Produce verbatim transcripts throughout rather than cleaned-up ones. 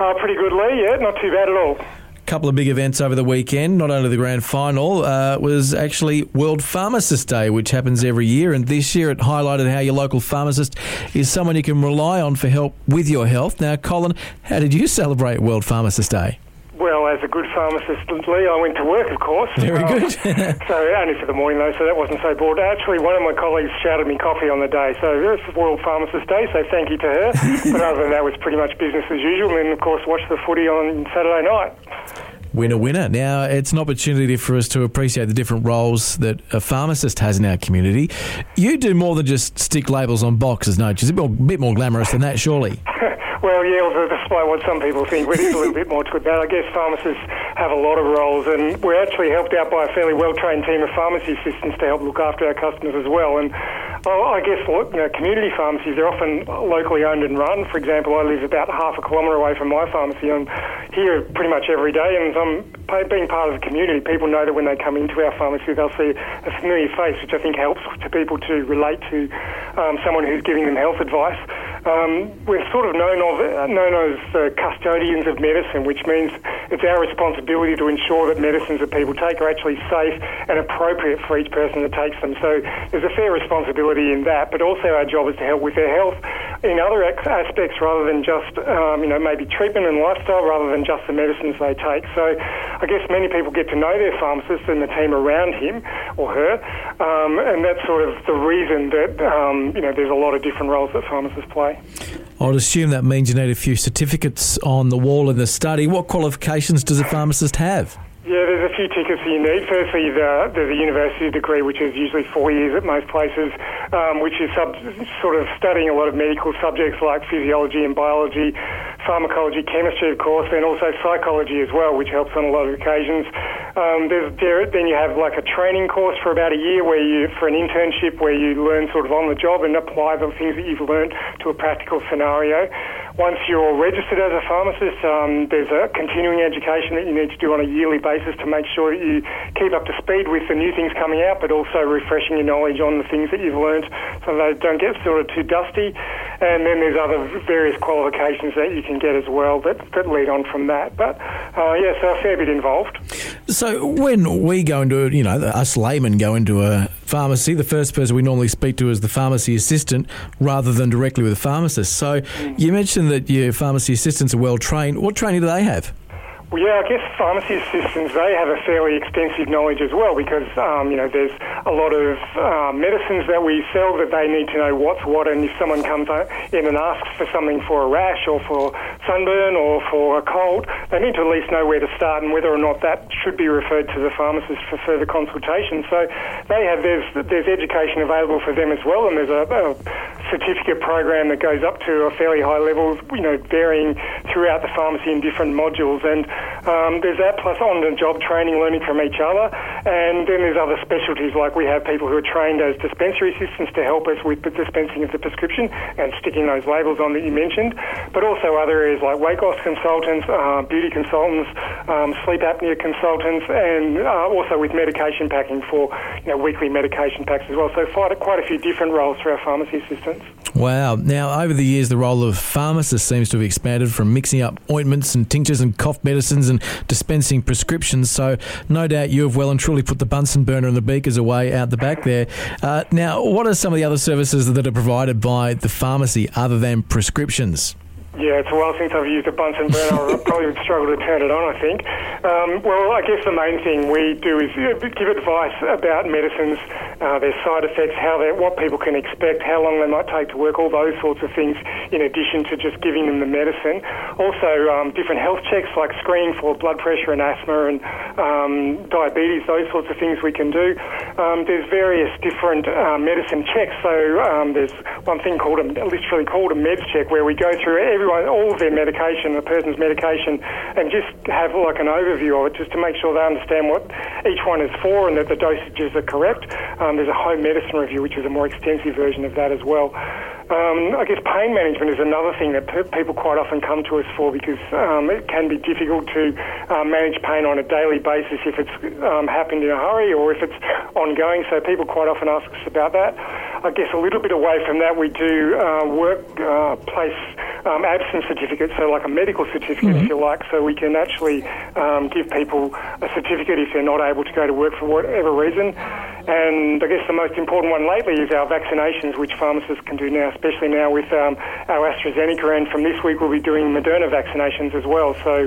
Uh, pretty good, Lee. Yeah, not too bad at all. Couple of big events over the weekend. Not only the grand final, uh, was actually World Pharmacist Day, which happens every year. And this year it highlighted how your local pharmacist is someone you can rely on for help with your health. Now, Colin, how did you celebrate World Pharmacist Day? Well, as a good pharmacist, Lee, I went to work, of course. Very um, good. so only for the morning, though, so that wasn't so bored. Actually, one of my colleagues shouted me coffee on the day, so it's World Pharmacist Day, so thank you to her. But other than that, it was pretty much business as usual, and, of course, watched the footy on Saturday night. Winner, winner. Now, it's an opportunity for us to appreciate the different roles that a pharmacist has in our community. You do more than just stick labels on boxes, don't you? It's a bit more, bit more glamorous than that, surely. Well, yeah, despite what some people think, but it's a little bit more to it. But I guess pharmacists have a lot of roles, and we're actually helped out by a fairly well-trained team of pharmacy assistants to help look after our customers as well. And oh, I guess, look, you know, community pharmacies are often locally owned and run. For example, I live about half a kilometre away from my pharmacy. I'm here pretty much every day, and I'm being part of the community. People know that when they come into our pharmacy, they'll see a familiar face, which I think helps to people to relate to um, someone who's giving them health advice. Um, we're sort of known of known as uh, custodians of medicine, which means it's our responsibility to ensure that medicines that people take are actually safe and appropriate for each person that takes them. So there's a fair responsibility in that, but also our job is to help with their health in other aspects rather than just, um, you know, maybe treatment and lifestyle rather than just the medicines they take. So I guess many people get to know their pharmacist and the team around him or her, um, and that's sort of the reason that, um, you know, there's a lot of different roles that pharmacists play. I'd assume that means you need a few certificates on the wall in the study. What qualifications does a pharmacist have? Yeah, there's a few tickets that you need. Firstly, the, there's a university degree, which is usually four years at most places, um, which is sub, sort of studying a lot of medical subjects like physiology and biology, pharmacology, chemistry, of course, and also psychology as well, which helps on a lot of occasions. Um, there's, there, then you have like a training course for about a year where you, for an internship where you learn sort of on the job and apply the things that you've learned to a practical scenario. Once you're registered as a pharmacist, um, there's a continuing education that you need to do on a yearly basis to make sure that you keep up to speed with the new things coming out, but also refreshing your knowledge on the things that you've learned so they don't get sort of too dusty. And then there's other various qualifications that you can get as well that, that lead on from that. But, uh, yeah, so a fair bit involved. So when we go into, you know, us laymen go into a pharmacy, the first person we normally speak to is the pharmacy assistant rather than directly with a pharmacist. So mm. you mentioned that your pharmacy assistants are well trained. What training do they have? Well, yeah, I guess pharmacy assistants, they have a fairly extensive knowledge as well because, um, you know, there's a lot of uh, medicines that we sell that they need to know what's what, and if someone comes in and asks for something for a rash or for sunburn or for a cold, they need to at least know where to start and whether or not that should be referred to the pharmacist for further consultation. So they have, there's, there's education available for them as well, and there's a, a certificate program that goes up to a fairly high level, you know, varying throughout the pharmacy in different modules. And Um, there's that plus on-the-job training, learning from each other, and then there's other specialties like we have people who are trained as dispensary assistants to help us with the dispensing of the prescription and sticking those labels on that you mentioned, but also other areas like weight loss consultants, uh, beauty consultants, um, sleep apnea consultants, and uh, also with medication packing for, you know, weekly medication packs as well. So quite a, quite a few different roles for our pharmacy assistants. Wow. Now, over the years, the role of pharmacist seems to have expanded from mixing up ointments and tinctures and cough medicines and dispensing prescriptions. So no doubt you have well and truly put the Bunsen burner and the beakers away out the back there. Uh, now, what are some of the other services that are provided by the pharmacy other than prescriptions? Yeah, it's a while since I've used a Bunsen burner. I probably would struggle to turn it on, I think. Um, well, I guess the main thing we do is give advice about medicines, uh, their side effects, how they, what people can expect, how long they might take to work, all those sorts of things, in addition to just giving them the medicine. Also, um, different health checks like screening for blood pressure and asthma and um, diabetes, those sorts of things we can do. Um, there's various different uh, medicine checks. So um, there's one thing called a, literally called a meds check, where we go through every Everyone, all of their medication, the person's medication, and just have like an overview of it, just to make sure they understand what each one is for and that the dosages are correct. Um, there's a home medicine review, which is a more extensive version of that as well. Um, I guess pain management is another thing that pe- people quite often come to us for, because um, it can be difficult to uh, manage pain on a daily basis if it's um, happened in a hurry or if it's ongoing. So people quite often ask us about that. I guess a little bit away from that, we do uh, workplace um, absence certificate, so like a medical certificate, mm-hmm. if you like, so we can actually um, give people a certificate if they're not able to go to work for whatever reason. And I guess the most important one lately is our vaccinations, which pharmacists can do now, especially now with um, our AstraZeneca, and from this week we'll be doing Moderna vaccinations as well. So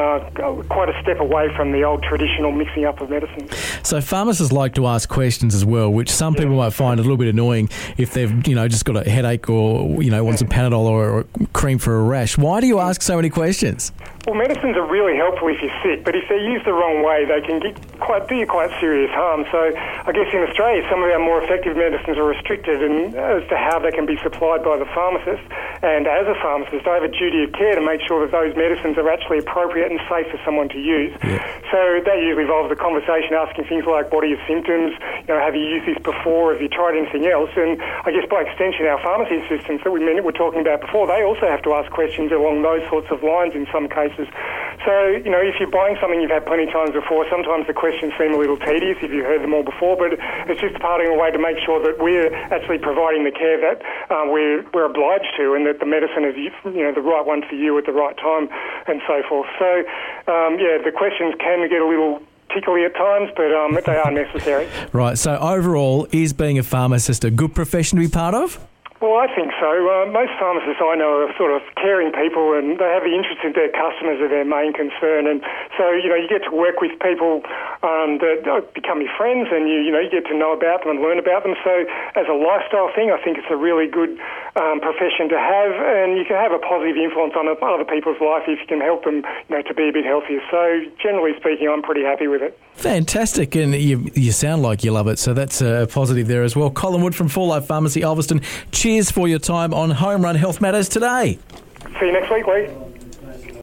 uh, quite a step away from the old traditional mixing up of medicines. So pharmacists like to ask questions as well, which some yeah. people might find a little bit annoying if they've, you know, just got a headache or, you know, want some Panadol or, or cream for a rash. Why do you ask so many questions? Well, medicines are really helpful if you're sick, but if they're used the wrong way, they can get quite do you quite serious harm. So I guess in Australia, some of our more effective medicines are restricted in, as to how they can be supplied by the pharmacist. And as a pharmacist, I have a duty of care to make sure that those medicines are actually appropriate and safe for someone to use. Yeah. So that usually involves a conversation asking things like, what are your symptoms? You know, have you used this before? Have you tried anything else? And I guess by extension, our pharmacy assistants that we were talking about before, they also have to ask questions along those sorts of lines in some cases. So, you know, if you're buying something you've had plenty of times before, sometimes the questions seem a little tedious if you've heard them all before, but it's just parting away to make sure that we're actually providing the care that uh, we're, we're obliged to, and that the medicine is, you know, the right one for you at the right time and so forth. So, um, yeah, the questions can get a little tickly at times, but um, they are necessary. Right, so overall, is being a pharmacist a good profession to be part of? Well, I think so. Uh, most pharmacists I know are sort of caring people, and they have the interest in their customers as their main concern. And so, you know, you get to work with people um, that become your friends, and you, you know, you get to know about them and learn about them. So, as a lifestyle thing, I think it's a really good um, profession to have, and you can have a positive influence on other people's life if you can help them, you know, to be a bit healthier. So, generally speaking, I'm pretty happy with it. Fantastic, and you you sound like you love it, so that's a positive there as well. Colin Wood from four Life Pharmacy, Ulverston. Cheers for your time on Home Run Health Matters today. See you next week, Lee.